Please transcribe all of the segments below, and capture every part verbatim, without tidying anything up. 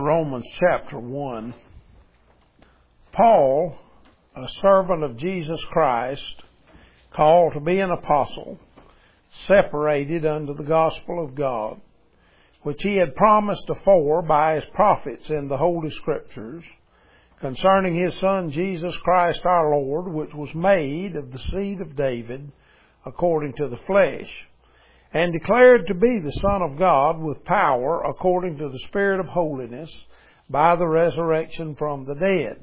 Romans chapter one. Paul, a servant of Jesus Christ, called to be an apostle, separated unto the gospel of God, which he had promised afore by his prophets in the Holy Scriptures, concerning his Son Jesus Christ our Lord, which was made of the seed of David, according to the flesh, and declared to be the Son of God with power, according to the Spirit of holiness, by the resurrection from the dead,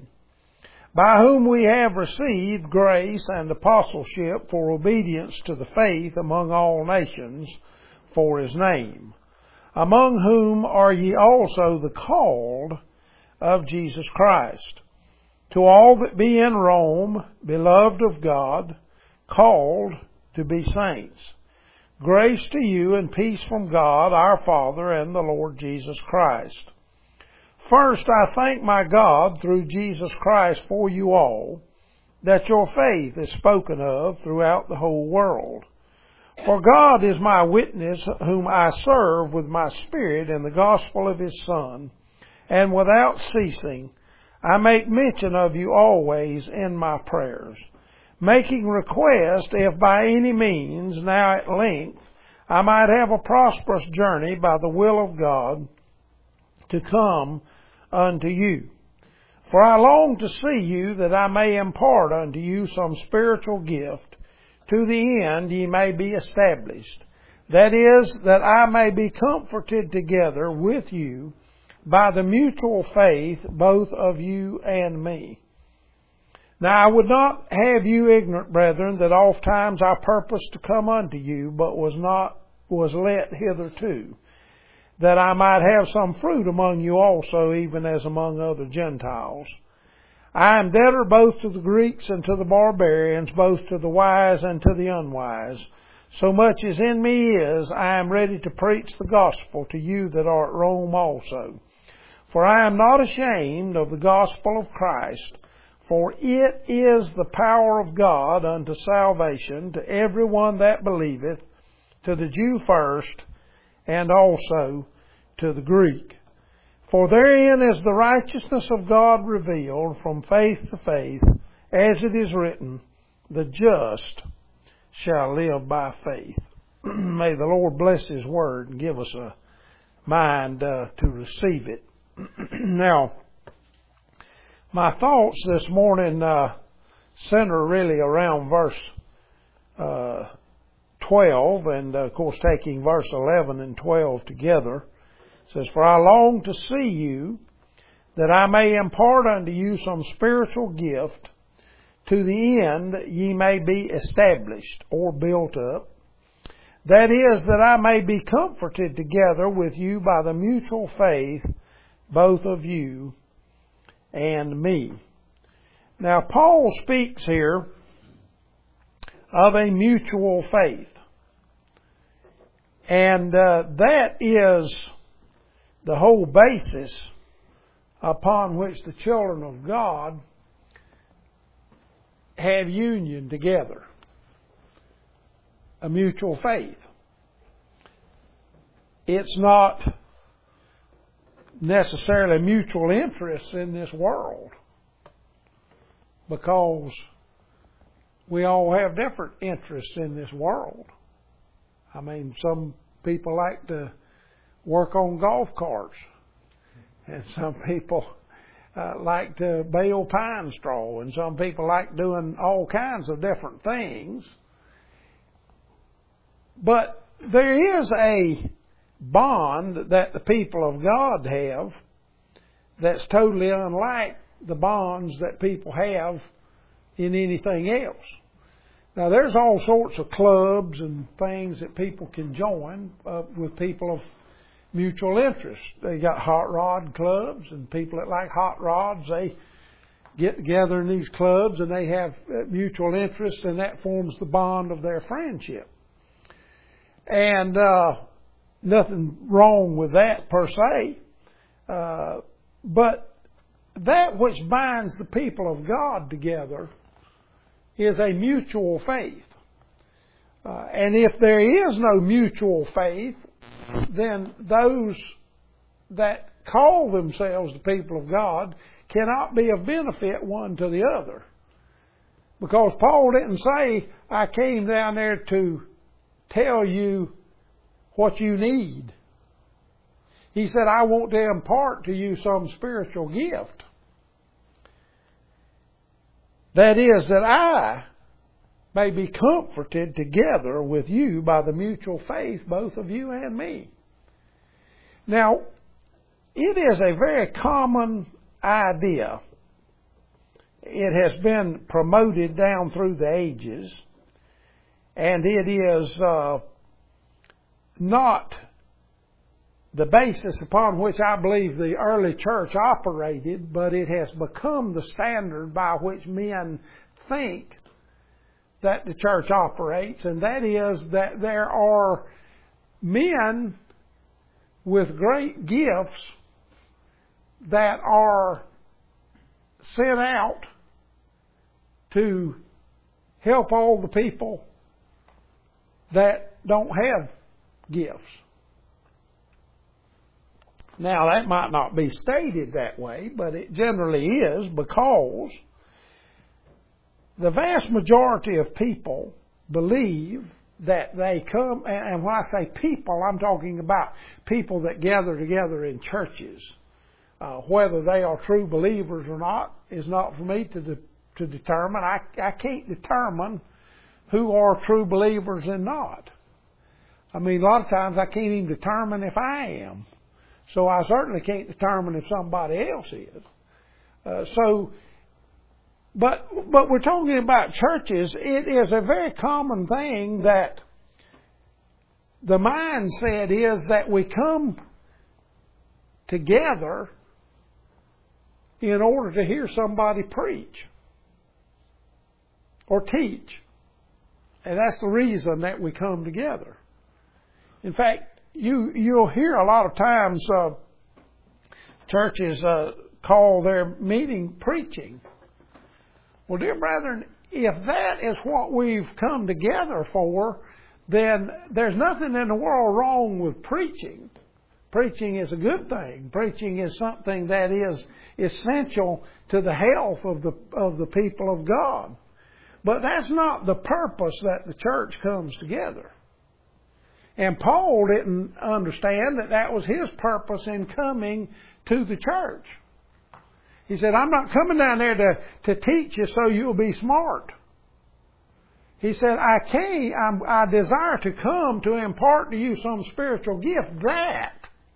by whom we have received grace and apostleship for obedience to the faith among all nations for his name, among whom are ye also the called of Jesus Christ. To all that be in Rome, beloved of God, called to be saints, grace to you and peace from God our Father and the Lord Jesus Christ. First, I thank my God through Jesus Christ for you all, that your faith is spoken of throughout the whole world. For God is my witness, whom I serve with my spirit in the gospel of his Son, and without ceasing I make mention of you always in my prayers, making request if by any means now at length I might have a prosperous journey by the will of God to come unto you. For I long to see you, that I may impart unto you some spiritual gift, to the end ye may be established. That is, that I may be comforted together with you by the mutual faith both of you and me. Now I would not have you ignorant, brethren, that oft times I purposed to come unto you, but was not was let hitherto, that I might have some fruit among you also, even as among other Gentiles. I am debtor both to the Greeks and to the barbarians, both to the wise and to the unwise. So much as in me is, I am ready to preach the gospel to you that are at Rome also. For I am not ashamed of the gospel of Christ, for it is the power of God unto salvation to every one that believeth, to the Jew first, and also to the Greek. For therein is the righteousness of God revealed from faith to faith, as it is written, the just shall live by faith. May the Lord bless his word and give us a mind uh, to receive it. Now, my thoughts this morning uh, center really around verse uh, twelve, and uh, of course taking verse eleven and twelve together. It says, For I long to see you, that I may impart unto you some spiritual gift, to the end that ye may be established or built up. That is, that I may be comforted together with you by the mutual faith both of you and me. Now, Paul speaks here of a mutual faith. And uh, that is the whole basis upon which the children of God have union together. A mutual faith. It's not necessarily mutual interests in this world, because we all have different interests in this world. I mean, some people like to work on golf carts, and some people uh, like to bale pine straw, and some people like doing all kinds of different things. But there is a bond that the people of God have that's totally unlike the bonds that people have in anything else. Now, there's all sorts of clubs and things that people can join uh, with people of mutual interest. They got hot rod clubs, and people that like hot rods, they get together in these clubs and they have mutual interest, and that forms the bond of their friendship. And uh, nothing wrong with that per se. Uh, but that which binds the people of God together is a mutual faith. Uh, and if there is no mutual faith, then those that call themselves the people of God cannot be of benefit one to the other. Because Paul didn't say, I came down there to tell you what you need. He said, I want to impart to you some spiritual gift. That is, that I may be comforted together with you by the mutual faith, both of you and me. Now, it is a very common idea. It has been promoted down through the ages, and it is uh, not the basis upon which I believe the early church operated, but it has become the standard by which men think that the church operates, and that is that there are men with great gifts that are sent out to help all the people that don't have gifts. Now, that might not be stated that way, but it generally is, because the vast majority of people believe that they come, and when I say people, I'm talking about people that gather together in churches. Uh, whether they are true believers or not is not for me to de- to determine. I, I can't determine who are true believers and not. I mean, a lot of times I can't even determine if I am. So I certainly can't determine if somebody else is. Uh, so, but but we're talking about churches. It is a very common thing that the mindset is that we come together in order to hear somebody preach or teach. And that's the reason that we come together. In fact, you, you'll hear a lot of times uh, churches uh, call their meeting preaching. Well, dear brethren, if that is what we've come together for, then there's nothing in the world wrong with preaching. Preaching is a good thing. Preaching is something that is essential to the health of the of the people of God. But that's not the purpose that the church comes together. And Paul didn't understand that that was his purpose in coming to the church. He said, I'm not coming down there to, to teach you so you'll be smart. He said, I came, I'm, I desire to come to impart to you some spiritual gift that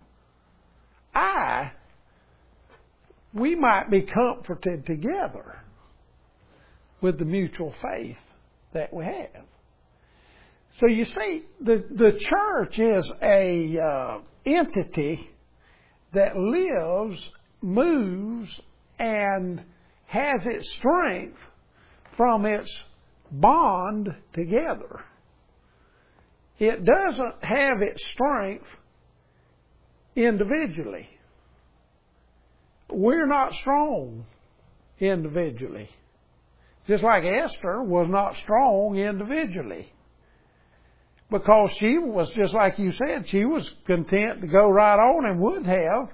I, we might be comforted together with the mutual faith that we have. So you see, the, the church is a uh, entity that lives, moves, and has its strength from its bond together. It doesn't have its strength individually. We're not strong individually. Just like Esther was not strong individually. Because she was, just like you said, she was content to go right on and would have,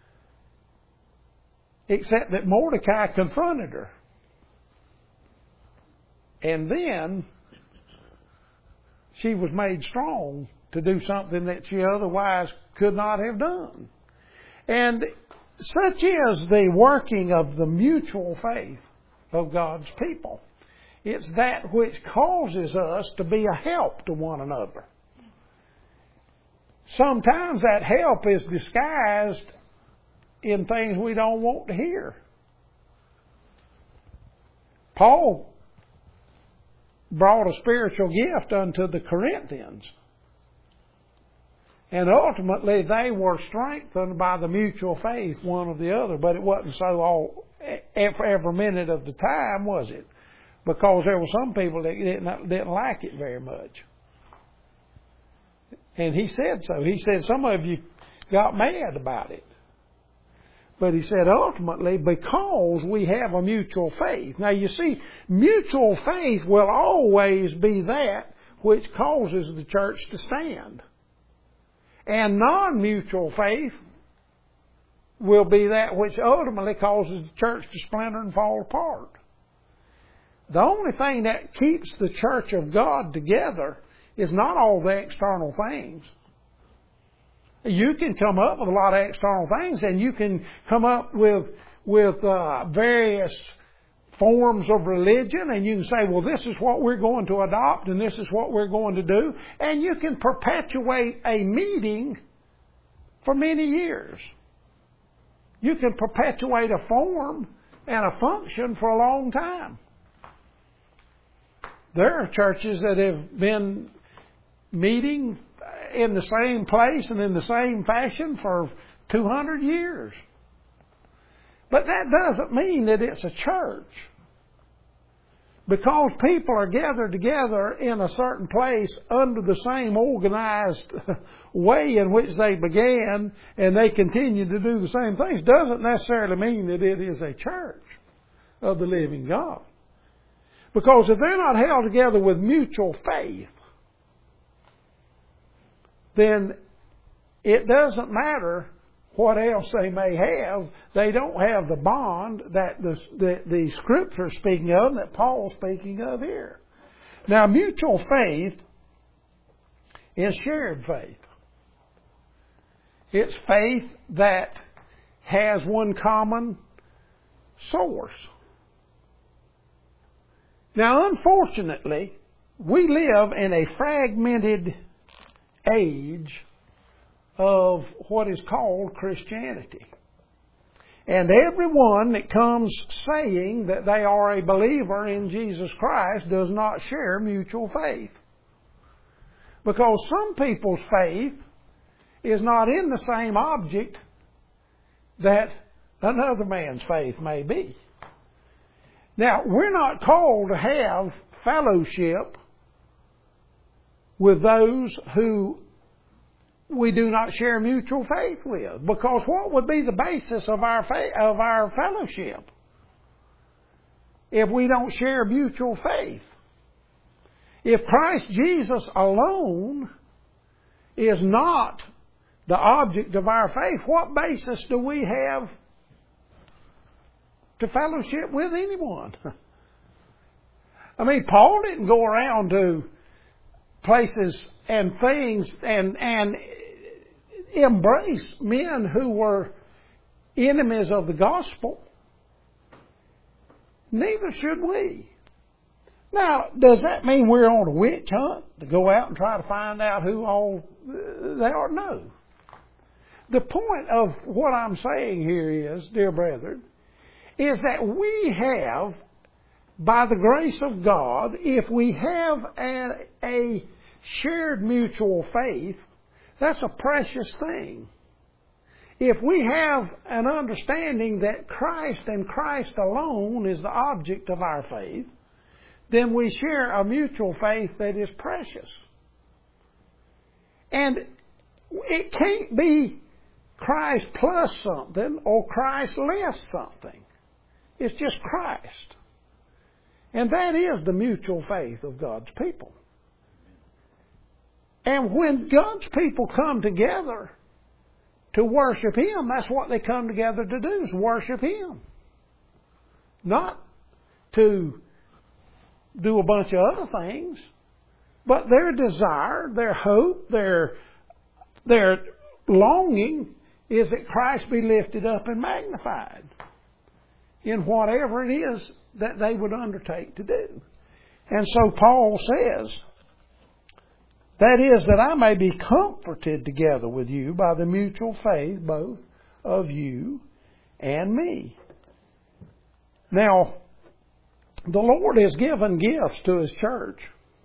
except that Mordecai confronted her. And then she was made strong to do something that she otherwise could not have done. And such is the working of the mutual faith of God's people. It's that which causes us to be a help to one another. Sometimes that help is disguised in things we don't want to hear. Paul brought a spiritual gift unto the Corinthians. And ultimately they were strengthened by the mutual faith one of the other. But it wasn't so all every minute of the time, was it? Because there were some people that didn't, didn't like it very much. And he said so. He said some of you got mad about it. But he said ultimately because we have a mutual faith. Now you see, mutual faith will always be that which causes the church to stand. And non-mutual faith will be that which ultimately causes the church to splinter and fall apart. The only thing that keeps the church of God together is not all the external things. You can come up with a lot of external things, and you can come up with with uh, various forms of religion, and you can say, well, this is what we're going to adopt, and this is what we're going to do. And you can perpetuate a meeting for many years. You can perpetuate a form and a function for a long time. There are churches that have been meeting in the same place and in the same fashion for two hundred years. But that doesn't mean that it's a church. Because people are gathered together in a certain place under the same organized way in which they began, and they continue to do the same things, doesn't necessarily mean that it is a church of the living God. Because if they're not held together with mutual faith, then it doesn't matter what else they may have. They don't have the bond that the, the, the Scripture is speaking of, that Paul's speaking of here. Now, mutual faith is shared faith. It's faith that has one common source. Now, unfortunately, we live in a fragmented age of what is called Christianity. And everyone that comes saying that they are a believer in Jesus Christ does not share mutual faith. Because some people's faith is not in the same object that another man's faith may be. Now, we're not called to have fellowship with those who we do not share mutual faith with. Because what would be the basis of our faith, of our fellowship if we don't share mutual faith? If Christ Jesus alone is not the object of our faith, what basis do we have to fellowship with anyone? I mean, Paul didn't go around to places and things and and embrace men who were enemies of the gospel. Neither should we. Now, does that mean we're on a witch hunt to go out and try to find out who all they are? No. The point of what I'm saying here is, dear brethren, is that we have, by the grace of God, if we have a, a shared mutual faith, that's a precious thing. If we have an understanding that Christ and Christ alone is the object of our faith, then we share a mutual faith that is precious. And it can't be Christ plus something or Christ less something. It's just Christ. And that is the mutual faith of God's people. And when God's people come together to worship Him, that's what they come together to do, is worship Him. Not to do a bunch of other things. But their desire, their hope, their, their longing is that Christ be lifted up and magnified in whatever it is that they would undertake to do. And so Paul says, that is, that I may be comforted together with you by the mutual faith both of you and me. Now, the Lord has given gifts to His church.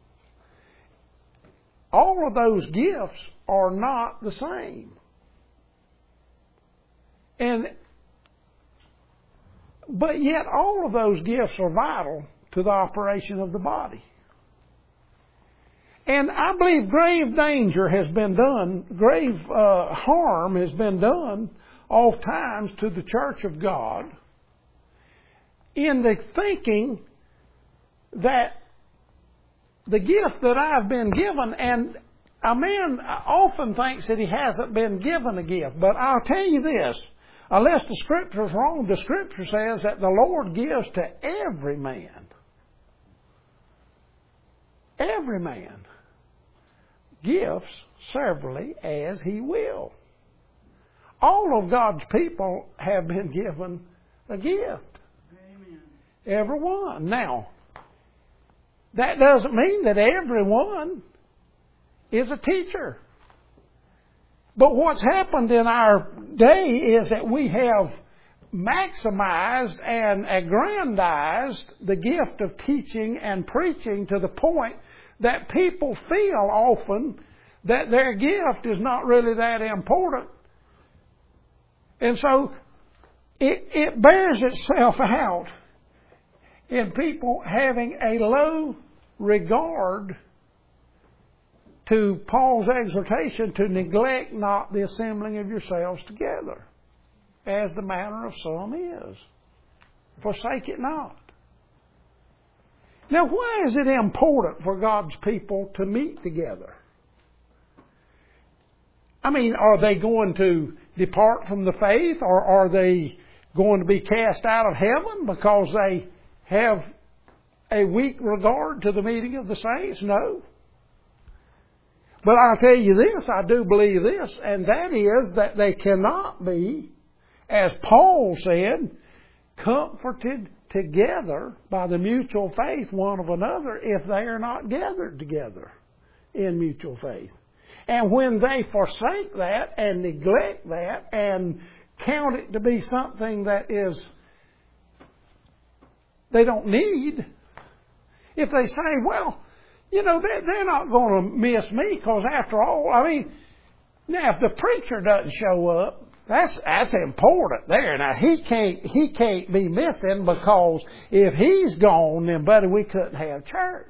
All of those gifts are not the same. And but yet all of those gifts are vital to the operation of the body. And I believe grave danger has been done, grave uh, harm has been done oft times to the church of God in the thinking that the gift that I've been given, and a man often thinks that he hasn't been given a gift, but I'll tell you this, Unless the Scripture is wrong, the Scripture says that the Lord gives to every man. Every man. Gifts severally as he will. All of God's people have been given a gift. Amen. Everyone. Now, that doesn't mean that everyone is a teacher. But what's happened in our day is that we have maximized and aggrandized the gift of teaching and preaching to the point that people feel often that their gift is not really that important. And so it, it bears itself out in people having a low regard to Paul's exhortation to neglect not the assembling of yourselves together, as the manner of some is. Forsake it not. Now, why is it important for God's people to meet together? I mean, are they going to depart from the faith, or are they going to be cast out of heaven because they have a weak regard to the meeting of the saints? No. But I'll tell you this, I do believe this, and that is that they cannot be, as Paul said, comforted together by the mutual faith one of another if they are not gathered together in mutual faith. And when they forsake that and neglect that and count it to be something that is they don't need, if they say, well, you know, they're, they're not going to miss me because after all, I mean, now if the preacher doesn't show up, that's that's important there. Now he can't he can't be missing, because if he's gone, then buddy, we couldn't have church.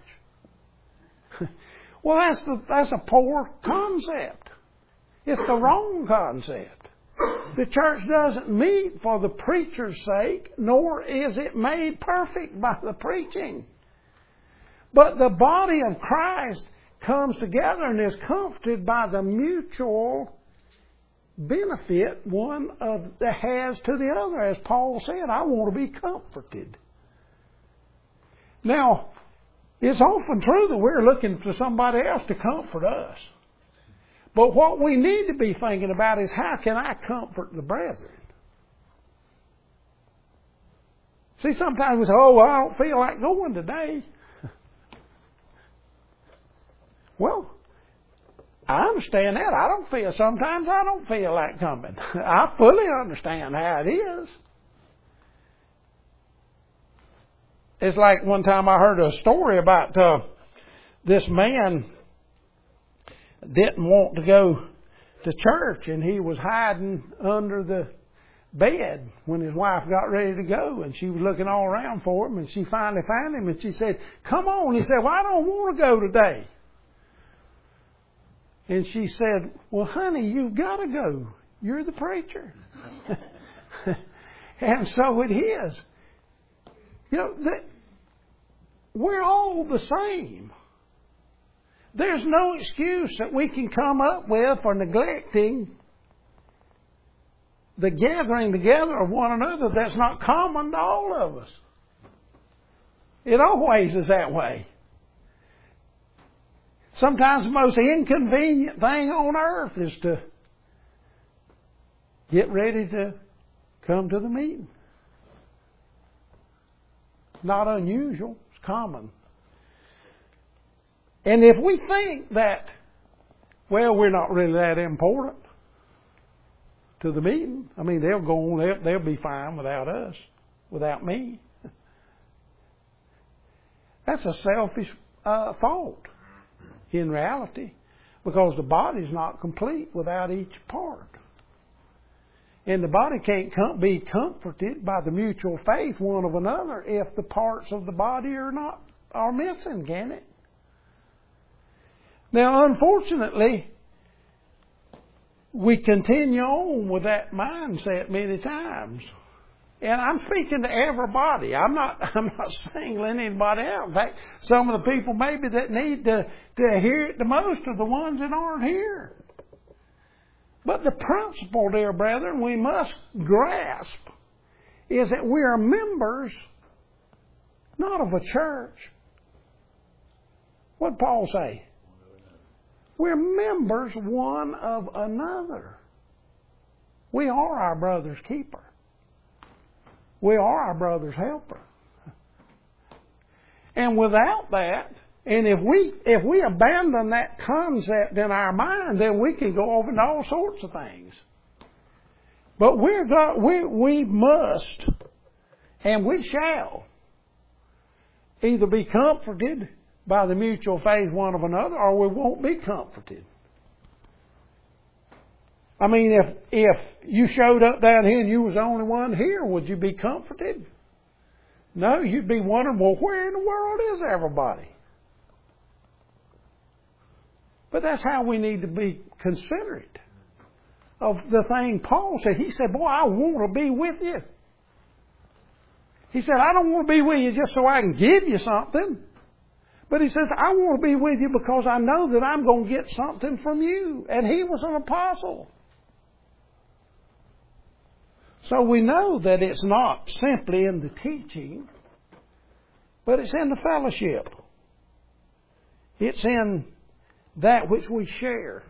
Well, that's the, that's a poor concept. It's the wrong concept. The church doesn't meet for the preacher's sake, nor is it made perfect by the preaching. But the body of Christ comes together and is comforted by the mutual benefit one of that has to the other. As Paul said, I want to be comforted. Now, it's often true that we're looking for somebody else to comfort us. But what we need to be thinking about is, how can I comfort the brethren? See, sometimes we say, oh, I don't feel like going today. Well, I understand that. I don't feel, sometimes I don't feel like coming. I fully understand how it is. It's like one time I heard a story about uh, this man didn't want to go to church, and he was hiding under the bed when his wife got ready to go, and she was looking all around for him, and she finally found him, and she said, come on. He said, well, I don't want to go today. And she said, well, honey, you've got to go. You're the preacher. And so it is. You know, that we're all the same. There's no excuse that we can come up with for neglecting the gathering together of one another that's not common to all of us. It always is that way. Sometimes the most inconvenient thing on earth is to get ready to come to the meeting. Not unusual. It's common. And if we think that, well, we're not really that important to the meeting, I mean, they'll go on, they'll, they'll be fine without us, without me. That's a selfish uh, thought in reality, because the body's not complete without each part. And the body can't com- be comforted by the mutual faith one of another if the parts of the body are not are missing, can it? Now, unfortunately, we continue on with that mindset many times. And I'm speaking to everybody. I'm not I'm not singling anybody out. In fact, some of the people maybe that need to, to hear it the most are the ones that aren't here. But the principle, dear brethren, we must grasp is that we are members not of a church. What did Paul say? We're members one of another. We are our brother's keeper. We are our brother's helper. And without that, and if we if we abandon that concept in our mind, then we can go over into all sorts of things. But we're got, we we must, and we shall, either be comforted by the mutual faith one of another, or we won't be comforted. I mean, if if you showed up down here and you was the only one here, would you be comforted? No, you'd be wondering, well, where in the world is everybody? But that's how we need to be considerate of the thing Paul said. He said, boy, I want to be with you. He said, I don't want to be with you just so I can give you something. But he says, I want to be with you because I know that I'm going to get something from you. And he was an apostle. So we know that it's not simply in the teaching, but it's in the fellowship. It's in that which we share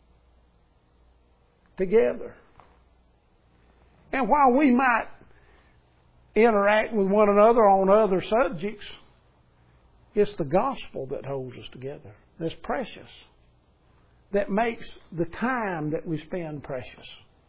together. And while we might interact with one another on other subjects, it's the gospel that holds us together. That's precious. That makes the time that we spend precious.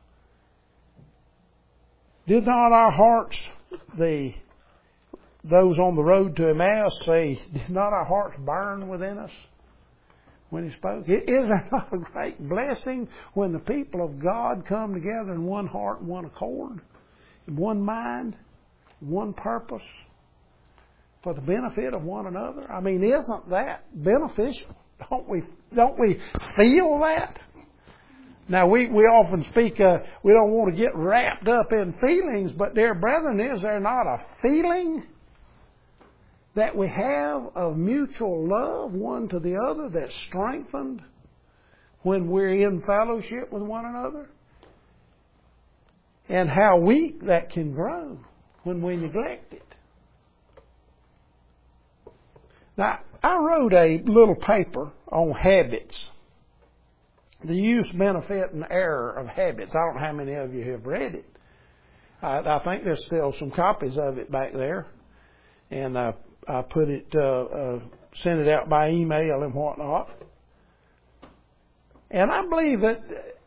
Did not our hearts, the those on the road to Emmaus, say, did not our hearts burn within us when he spoke? Is there not a great blessing when the people of God come together in one heart and one accord, in one mind, one purpose, for the benefit of one another? I mean, isn't that beneficial? Don't we, don't we feel that? Now, we, we often speak, uh, we don't want to get wrapped up in feelings, but dear brethren, is there not a feeling that we have of mutual love one to the other that's strengthened when we're in fellowship with one another? And how weak that can grow when we neglect it. Now, I wrote a little paper on habits. The use, benefit, and error of habits. I don't know how many of you have read it. I, I think there's still some copies of it back there. And I, I put it, uh, uh, sent it out by email and whatnot. And I believe that,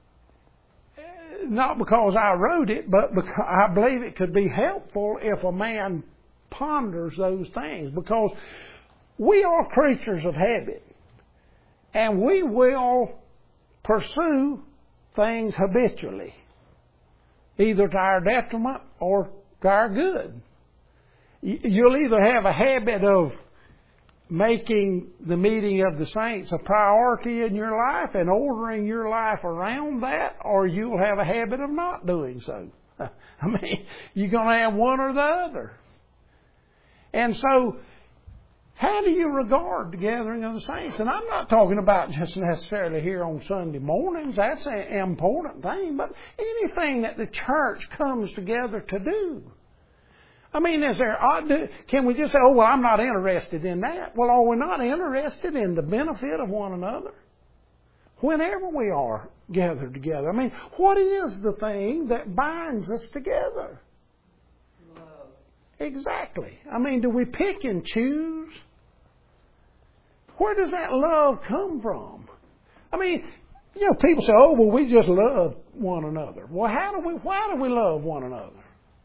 not because I wrote it, but because I believe it could be helpful if a man ponders those things. Because we are creatures of habit. And we will pursue things habitually, either to our detriment or to our good. You'll either have a habit of making the meeting of the saints a priority in your life and ordering your life around that, or you'll have a habit of not doing so. I mean, you're going to have one or the other. And so, how do you regard the gathering of the saints? And I'm not talking about just necessarily here on Sunday mornings. That's an important thing. But anything that the church comes together to do. I mean, is there, can we just say, oh, well, I'm not interested in that? Well, are we not interested in the benefit of one another? Whenever we are gathered together. I mean, what is the thing that binds us together? Love. Exactly. I mean, do we pick and choose? Where does that love come from? I mean, you know, people say, oh, well, we just love one another. Well, how do we, why do we love one another?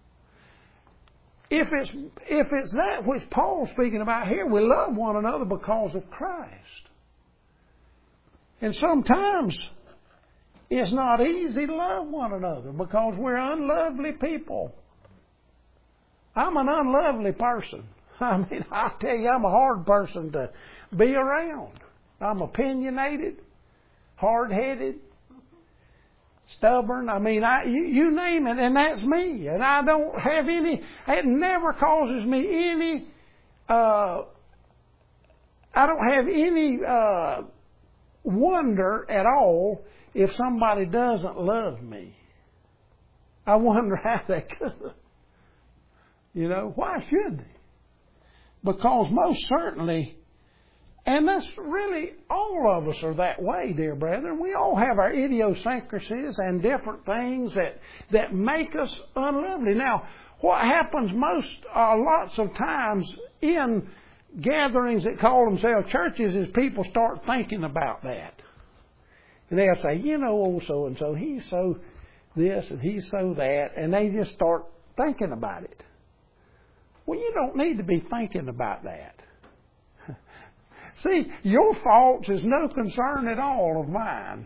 If it's, if it's that which Paul's speaking about here, we love one another because of Christ. And sometimes it's not easy to love one another because we're unlovely people. I'm an unlovely person. I mean, I tell you, I'm a hard person to be around. I'm opinionated, hard-headed, stubborn. I mean, I, you, you name it, and that's me. And I don't have any, it never causes me any, uh, I don't have any uh, wonder at all if somebody doesn't love me? I wonder how they could. You know, why should they? Because most certainly, and that's really, all of us are that way, dear brethren. We all have our idiosyncrasies and different things that, that make us unlovely. Now, what happens most, uh, lots of times in gatherings that call themselves churches is people start thinking about that. And they'll say, you know, old so-and-so, he's so this and he's so that, and they just start thinking about it. Well, you don't need to be thinking about that. See, your faults is no concern at all of mine.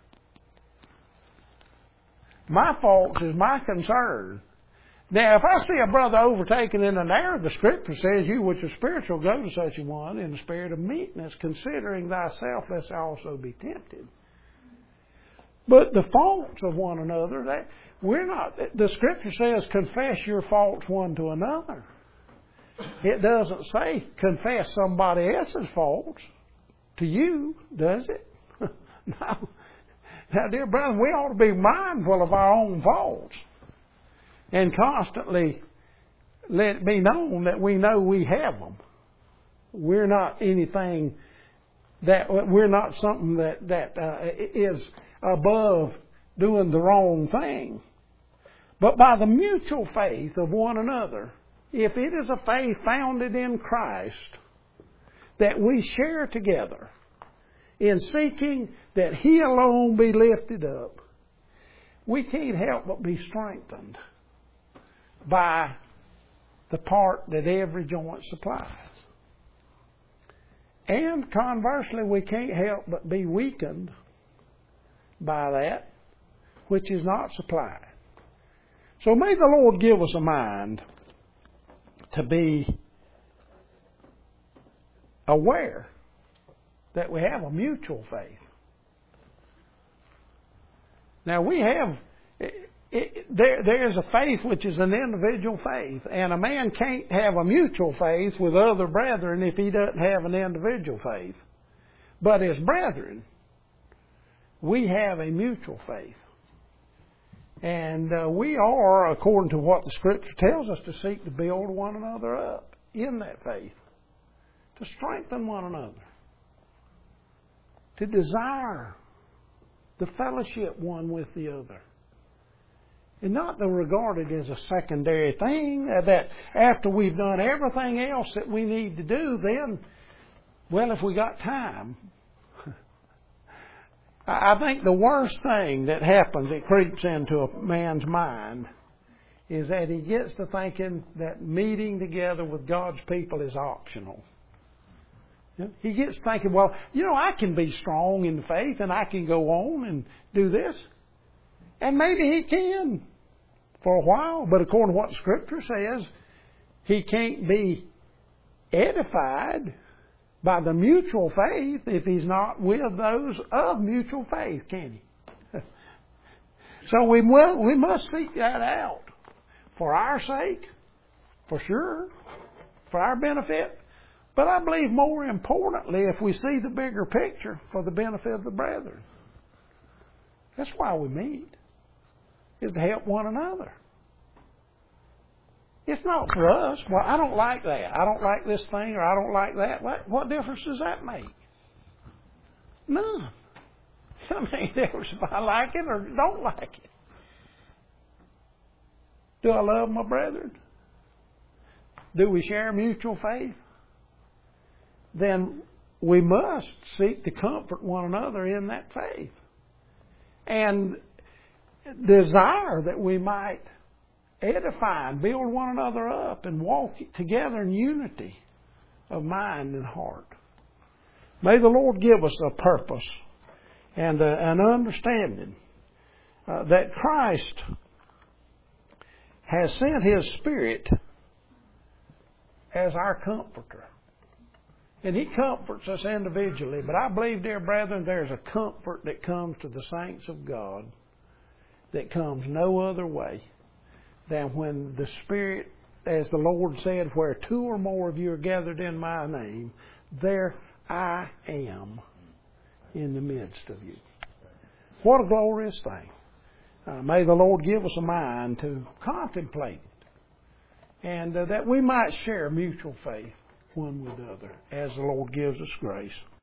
My faults is my concern. Now, if I see a brother overtaken in an error, the Scripture says, you which are spiritual, go to such a one in the spirit of meekness, considering thyself, lest thou also be tempted. But the faults of one another, that we're not, the Scripture says, confess your faults one to another. It doesn't say confess somebody else's faults to you, does it? No. Now, dear brother, we ought to be mindful of our own faults and constantly let it be known that we know we have them. We're not anything that, we're not something that, that uh, is above doing the wrong thing. But by the mutual faith of one another, if it is a faith founded in Christ, that we share together in seeking that He alone be lifted up, we can't help but be strengthened by the part that every joint supplies. And conversely, we can't help but be weakened by that which is not supplied. So may the Lord give us a mind to be aware that we have a mutual faith. Now we have, it, it, there, there's a faith which is an individual faith, and a man can't have a mutual faith with other brethren if he doesn't have an individual faith. But as brethren, we have a mutual faith. And uh, we are, according to what the Scripture tells us, to seek to build one another up in that faith, to strengthen one another, to desire the fellowship one with the other, and not to regard it as a secondary thing, uh, that after we've done everything else that we need to do, then, well, if we got time. I think the worst thing that happens, that creeps into a man's mind, is that he gets to thinking that meeting together with God's people is optional. He gets thinking, well, you know, I can be strong in the faith and I can go on and do this. And maybe he can for a while, but according to what Scripture says, he can't be edified by the mutual faith if he's not with those of mutual faith, can he? So we must, we must seek that out for our sake, for sure, for our benefit. But I believe more importantly, if we see the bigger picture, for the benefit of the brethren. That's why we meet, is to help one another. It's not for us. Well, I don't like that. I don't like this thing, or I don't like that. What, what difference does that make? None. It doesn't make a difference if I like it or don't like it. Do I love my brethren? Do we share mutual faith? Then we must seek to comfort one another in that faith. And desire that we might edify and build one another up and walk together in unity of mind and heart. May the Lord give us a purpose and a, an understanding uh, that Christ has sent His Spirit as our comforter. And He comforts us individually. But I believe, dear brethren, there's a comfort that comes to the saints of God that comes no other way than when the Spirit, as the Lord said, where two or more of you are gathered in my name, there I am in the midst of you. What a glorious thing. Uh, may the Lord give us a mind to contemplate it, and uh, that we might share mutual faith one with the other as the Lord gives us grace.